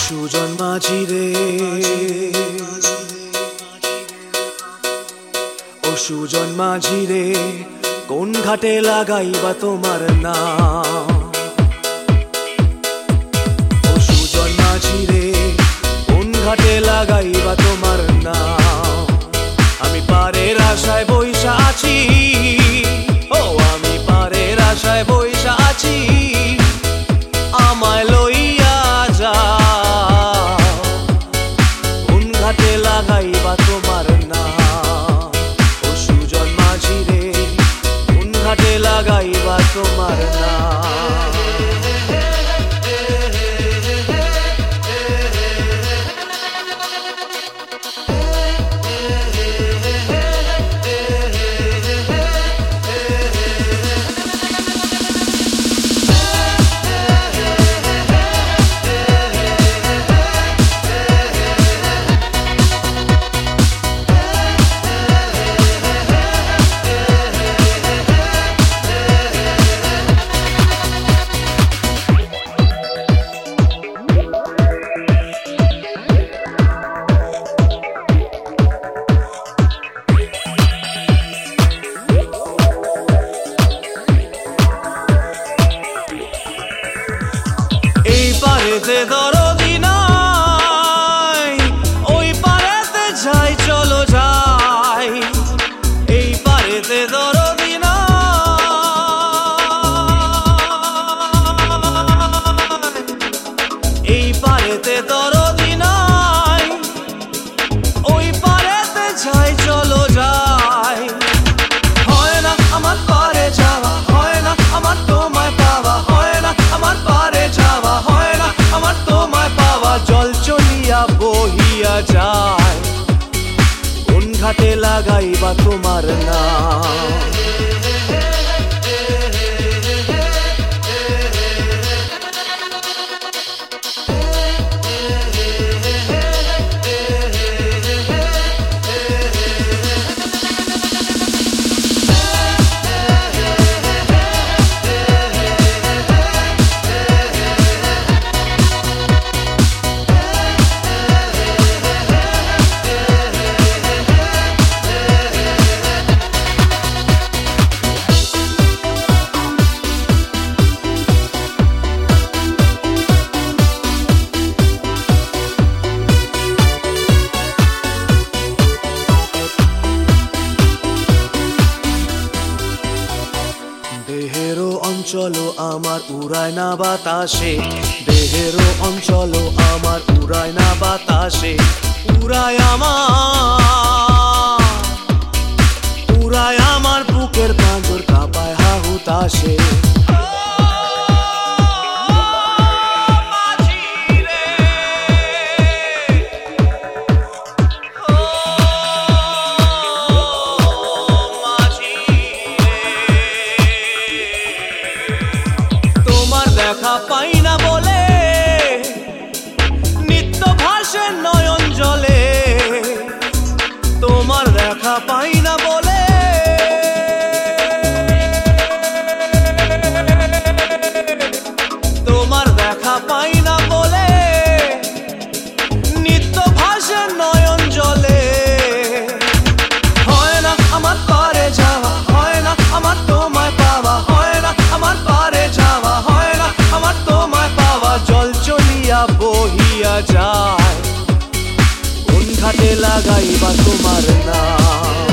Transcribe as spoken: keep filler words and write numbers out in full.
সুজন মাঝি রে, ও সুজন মাঝি রে, কোন ঘাটে লাগাইবা তোমার নাম? ও সুজন মাঝি রে, কোন ঘাটে লাগাইবা তোমার নাম? আমি পারের আশায় বইসা আছি, ও আমি পারের আশায় বইসা আছি, আমায় লইয়া যাও, কোন ঘাটে লাগাইবা তোমার নাম? ও সুজন মাঝি রে, কোন ঘাটে লাগাইবা তোমার নাম? এই পারেতে দরদি নাই, ওই পারেতে যাই চলো যাই। এই পারেতে দরদি নাই, এই পারেতে দরদি নাই, ওই পারেতে যাই চলো যাই। হয় না আমার পারে যাওয়া, হয় না আমার তোমায় পাওয়া, হয় না আমার পারে যাওয়া, হয় না আমার তোমায় পাওয়া। জল চলিয়া বহিয়া যায়, কোন ঘাটে লাগাইবা তোমার নাম? দেহেরও অঞ্চল আমার উড়ায় না বাতাসে, দেহেরও অঞ্চল আমার উড়ায় না বাতাসে। উড়ায় আমার, উড়ায় আমার বুকের পাঁজর কাঁপায় হাহুতাশে। দেখা পাই না বলে নিত্য ভাসে নয়ন জলে, তোমার দেখা পাই না বলে তোমার দেখা পাই না বলে নিত্য ভাসে নয়ন জলে। হয় না আমার পারে যাওয়া, হয় না আমার তোমায় পাওয়া, হয় না আমার পারে যাওয়া, হয় না আমার তোমায় পাওয়া। জল চলিয়া বহিয়া যায়, কোন ঘাটে লাগাইবা তোমার নাম?